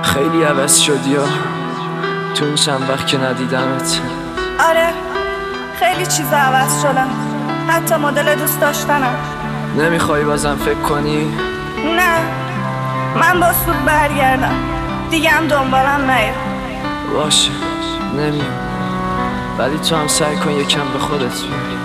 خیلی عوض شدی ها تو اون چند وقت که ندیدمت. آره خیلی چیزا عوض شدم، حتی مدل دوست داشتنم. نمیخوای بازم فکر کنی؟ نه من با سود برگردم دیگه، هم دنبالم نیا. باشه نمیام، ولی تو هم سعی کن yekəm به خودت بیای.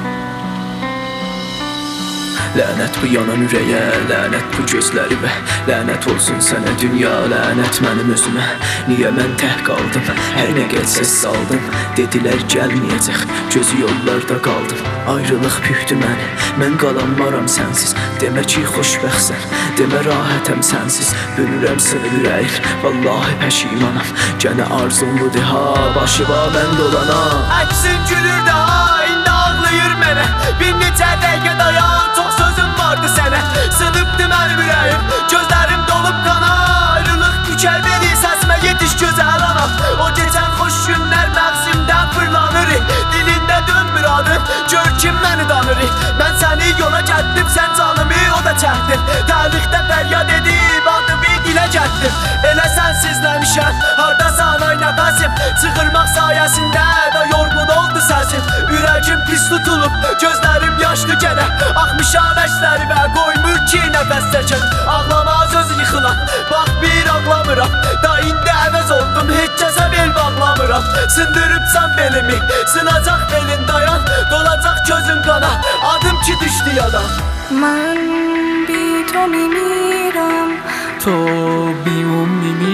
Lənət bu yanan ürəyə, lənət bu gözlərimə, lənət olsun sənə dünya, lənət mənim özümə. Niyə mən tək qaldım, hər nə gəlsə saldım. Dedilər gəlməyəcək, gözü yollarda qaldım. Ayrılıq pühdü məni, mən qalanmaram sənsiz. Demə ki xoşbəxtsən, demə rahatəm sənsiz. Bölürəm sınır ürəyim, vallahi pəşimanam. Gənə arzumludur ha, başıma mən dolanam. Əksin gülür də ha, indi ağlayır mənə. Bir neçə dəqiqə dayan, çox sözüm vardı sənə. Sınıbdı mənim ürəyim, gözlərim dolub qana. Ayrılıq dükər beni, səsimə yetiş gözəl anam. O keçən xoş günlər məğzimdən fırlanır. Dilində dönmür adın, gör kim məni danır. Mən səni yola gəldim, sən canımı o da çəkdin. Tarixdə fəryad edib, adımı dilə gəldim. Elə sənsizləmişəm, hardasan ay nəfəsim. Çıxırmaq sayəsində də yorğun oldu səsim. Ürəkim pis tutulub, gözlərim yaşlı gənə. Axmışam əkslərimə, qoymur ki nəfəs çəkin. Ağlamaz öz yıxılan, bax bir ağlamıram. Da indi əvəz oldum, heç kəsə bel bağlamıram. Sındırıbsan belimi, sınacaq belin dayan. Dolacaq gözün qana, adım ki düşdü yadan. من بی تو میمیرم، تو بی اون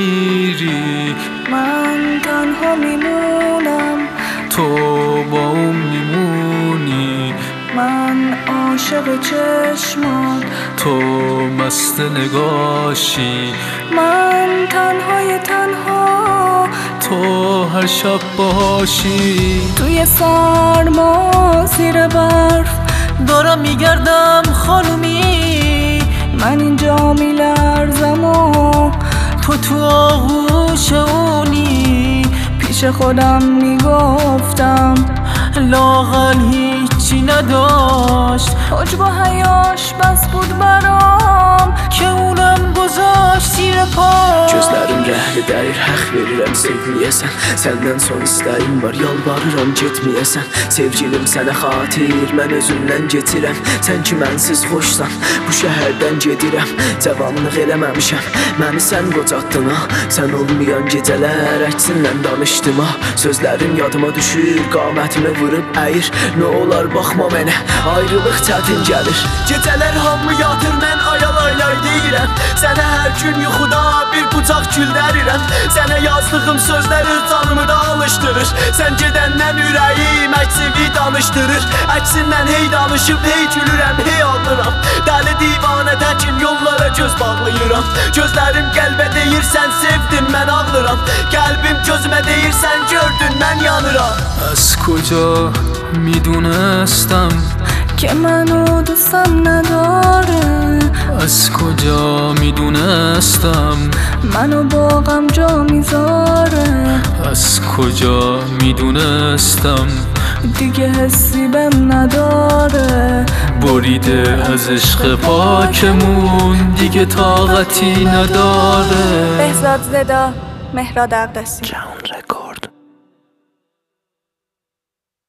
میمیری، من تنها میمونم. تو با اون میمونی. من عاشق چشمات، تو مست نگاشی. من تنهای تنها، تو هر شب باشی. توی سرما زیر برف دارم میگردم خانومی. من اینجا میلرزم و تو آغوش اونی. پیش خودم میگفتم لااقل هیچی نداشت. حجب و حیاش بس بود برام که اونم گذاشت زیر پاش. Gözlərim rəhli dəyir, haqq verirəm sevməyəsən. Səndən son istəyim var, yalvarıram getməyəsən. Sevgilim sənə xatir, mən özümdən getirəm. Sən ki mənsiz xoşsan, bu şəhərdən gedirəm. Cavanlıq eləməmişəm, məni sən qocatdın ha. Sən olmayan gecələr əksinlə danışdım ha. Sözlərim yadıma düşür, qamətimi vurub əyir. Nə olar baxma mənə, ayrılıq çətin gəlir. Gecələr hamı yatır, mən ayalaylay deyirəm. Sənə hər gün yuxuda bir bucaq gül dərirəm. Sənə yazdığım sözləri canımı da alışdırır. Sən gedəndən ürəyim əksivi danışdırır. Əksindən hey danışıb hey gülürəm, hey ağlıram. Dəli divanə təkim yollara göz bağlayıram. Gözlərim qəlbə deyir sən sevdin, mən ağlıram. Qəlbim gözümə deyir sən gördün, mən yanıram. از کجا میدونستم که منو دوستم نداره. از کجا میدونستم منو با غم جا میذاره. از کجا میدونستم دیگه حسی بهم نداره. بریده از عشق پاکمون دیگه طاقتی نداره. بهزاد زدا، مهراد اقدسی.